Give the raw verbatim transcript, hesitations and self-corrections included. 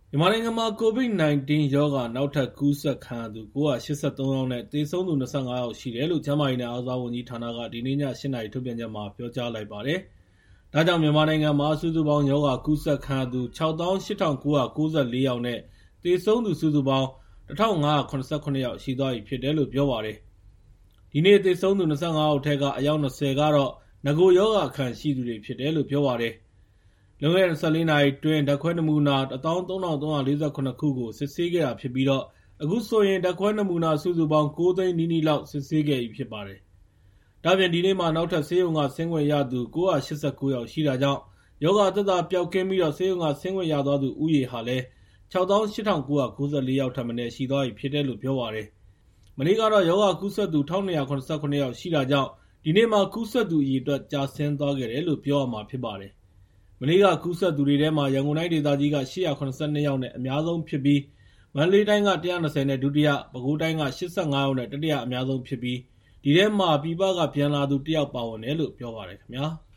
မြန်မာနိုင်ငံမှာ ကိုဗစ် ၁၉ ရောဂါ နောက်ထပ်ကူးစက်ခံရသူ ၉၈၃ ယောက်နဲ့ သေဆုံးသူ ၂၅ ယောက်ရှိတယ်လို့ ကျန်းမာရေးနဲ့ အားကစားဝန်ကြီးဌာနက ဒီနေ့ည ၈ နာရီ ထုတ်ပြန်ချက်မှာ ပြောကြားလိုက်ပါတယ်။ ဒါကြောင့် မြန်မာနိုင်ငံမှာ စုစုပေါင်း ရောဂါကူးစက်ခံရသူ ၆၈,၉၉၄ ယောက်နဲ့ သေဆုံးသူ စုစုပေါင်း ၁,၅၇၇ ယောက်ရှိသွားပြီဖြစ်တယ်လို့ ပြောပါတယ်။ ဒီနေ့သေဆုံးသူ ၂၅ ယောက်ထဲက အယောက် ၂၀ ကတော့ နဂိုရောဂါအခံရှိသူတွေဖြစ်တယ်လို့ ပြောပါတယ်။ လွန်ခဲ့တဲ့ ၂၄ နာရီအတွင်း ဓာတ်ခွဲနမူနာ ၁၃,၃၄၇ ခုကို စစ်ဆေးခဲ့တာဖြစ်ပြီး အခုဆိုရင် ဓာတ်ခွဲနမူနာ စုစုပေါင်း ၉၀၀,၀၀၀ နီးနီးလောက် စစ်ဆေးခဲ့ပြီးဖြစ်ပါတယ်။ ဒါ့အပြင် ဒီနေ့မှာ နောက်ထပ် ဆေးရုံက ဆင်းခွင့်ရသူ ၉၈၉ ယောက်ရှိတာကြောင့် ရောဂါသက်သာပျောက်ကင်းပြီး ဆေးရုံက ဆင်းခွင့်ရသွားသူဦးရေဟာလည်း ၆၈,၉၉၄ ယောက်ထက်မနည်း ရှိသွားပြီဖြစ်တယ်လို့ ပြောပါတယ်။ မနေ့ကတော့ ရောဂါကူးစက်သူ ၁,၂၇၇ ယောက်ရှိတာကြောင့် ဒီနေ့မှာ ကူးစက်သူအရေအတွက် ကျဆင်းသွားခဲ့တယ်လို့ ပြောရမှာဖြစ်ပါတယ်။ မနေ့က ကူးစက်သူတွေထဲမှာ ရန်ကုန်တိုင်းဒေသကြီးက ၈၇၂ ယောက်နဲ့ အများဆုံးဖြစ်ပြီး မန္တလေးတိုင်းက ၁၂၀ နဲ့ ဒုတိယ၊ ပဲခူးတိုင်းက ၈၅ ယောက်နဲ့ တတိယအများဆုံးဖြစ်ပြီး ဒီထဲမှာ ပြည်ပက ပြန်လာသူ တစ်ယောက်ပါဝင်တယ်လို့ ပြောပါတယ်ခင်ဗျာ။